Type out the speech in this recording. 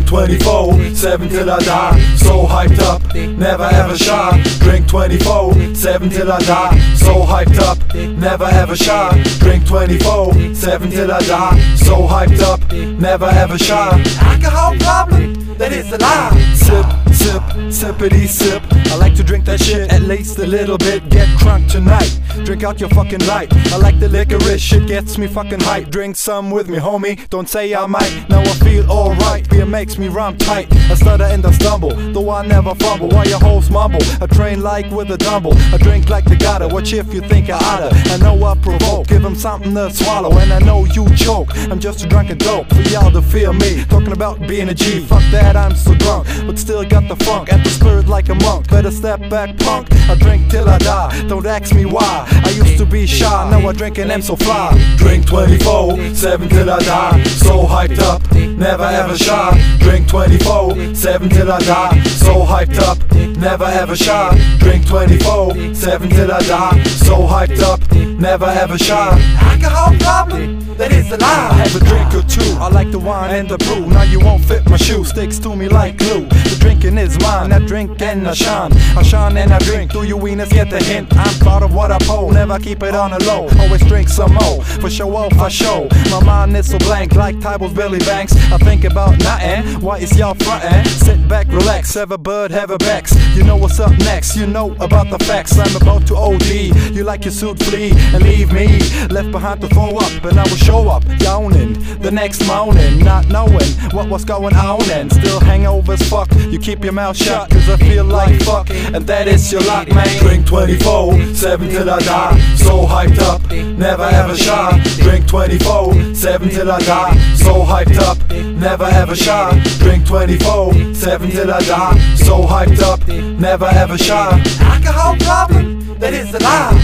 Drink 24/7 till I die. So hyped up, never ever shy. Drink 24/7 till I die. So hyped up, never ever shy. Drink 24/7 till I die. So hyped up, never ever shy. Alcohol problem, that is a lie. Sip, sip, sippity sip. I like to drink that shit at least a little bit. Get crunk tonight, drink out your fucking light. I like the licorice, shit gets me fucking hype. Drink some with me, homie, don't say I might. Now I feel alright, beer makes me rhyme tight. I stutter and I stumble, though I never fumble. While your hoes mumble, I train like with a dumble. I drink like the gotta, watch if you think I oughta. I know I provoke, give them something to swallow. And I know you choke, I'm just a drunken dope. For y'all to feel me, talking about being a G. Fuck that, I'm so drunk, but still got the funk and the spirit like a monk. Better step back, punk, I drink till I die. Don't ask me why, I used to be shy, now I drink and am so fly. Drink 24/7 till I die. So hyped up, never ever shy. Drink 24/7 till I die. So hyped up, never ever shy. Drink 24/7 till I die. So hyped up, never ever shy. Alcohol problem, that is a lie. I have a drink or two, I like the wine and the brew. Now you won't fit my shoe, sticks to me like glue. The drinking is mine, I drink and I shine. I shine and I drink, do you wieners get the hint? I'm proud of what I pull, never keep it on the low. Always drink some more, for show off I show. My mind is so blank, like Tyball's Billy Banks. I think about nothing, why is y'all frontin'? Sit back, relax, have a bud, have a Bex. You know what's up next, you know about the facts. I'm about to OD, you like your suit flee and leave me left behind to throw up. And I will show up, yawning, the next morning, not knowing what was going on. And still hangover as fuck, you keep your mouth shut, cause I feel like fuck, and that is your luck, man. Drink 24/7 till I die. So hyped up, never ever shy. Drink 24/7 till I die. So hyped up, never ever shy. Drink 24/7 till I die. So hyped up, never ever shy. Alcohol problem, that is a lie.